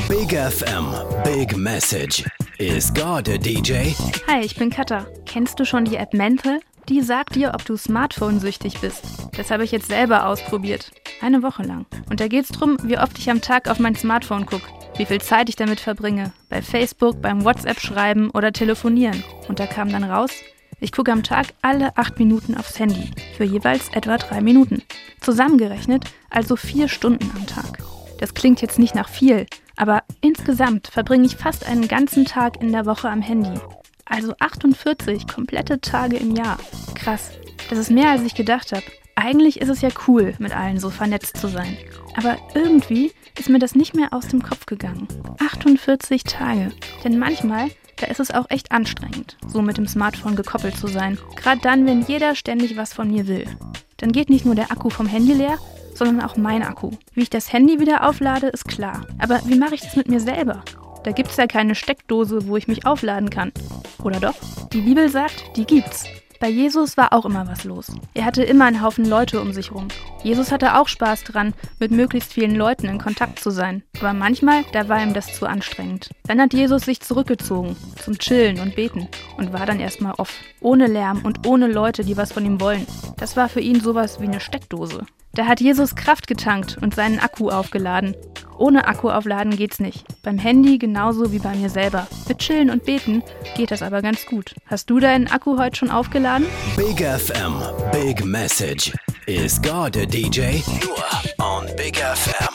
Big FM, Big Message. Is God a DJ? Hi, ich bin Katha. Kennst du schon die App Mental? Die sagt dir, ob du Smartphone-süchtig bist. Das habe ich jetzt selber ausprobiert. 1 Woche lang. Und da geht's drum, wie oft ich am Tag auf mein Smartphone gucke. Wie viel Zeit ich damit verbringe. Bei Facebook, beim WhatsApp-Schreiben oder Telefonieren. Und da kam dann raus, ich gucke am Tag alle 8 Minuten aufs Handy. Für jeweils etwa 3 Minuten. Zusammengerechnet also 4 Stunden am Tag. Das klingt jetzt nicht nach viel, aber insgesamt verbringe ich fast einen ganzen Tag in der Woche am Handy. Also 48 komplette Tage im Jahr. Krass, das ist mehr als ich gedacht habe. Eigentlich ist es ja cool, mit allen so vernetzt zu sein. Aber irgendwie ist mir das nicht mehr aus dem Kopf gegangen. 48 Tage. Denn manchmal, da ist es auch echt anstrengend, so mit dem Smartphone gekoppelt zu sein. Gerade dann, wenn jeder ständig was von mir will. Dann geht nicht nur der Akku vom Handy leer, sondern auch mein Akku. Wie ich das Handy wieder auflade, ist klar. Aber wie mache ich das mit mir selber? Da gibt's ja keine Steckdose, wo ich mich aufladen kann. Oder doch? Die Bibel sagt, die gibt's. Bei Jesus war auch immer was los. Er hatte immer einen Haufen Leute um sich rum. Jesus hatte auch Spaß dran, mit möglichst vielen Leuten in Kontakt zu sein. Aber manchmal, da war ihm das zu anstrengend. Dann hat Jesus sich zurückgezogen, zum Chillen und Beten und war dann erstmal off. Ohne Lärm und ohne Leute, die was von ihm wollen. Das war für ihn sowas wie eine Steckdose. Da hat Jesus Kraft getankt und seinen Akku aufgeladen. Ohne Akku aufladen geht's nicht. Beim Handy genauso wie bei mir selber. Mit Chillen und Beten geht das aber ganz gut. Hast du deinen Akku heute schon aufgeladen? Big FM, Big Message. Is God a DJ? Nur on Big FM.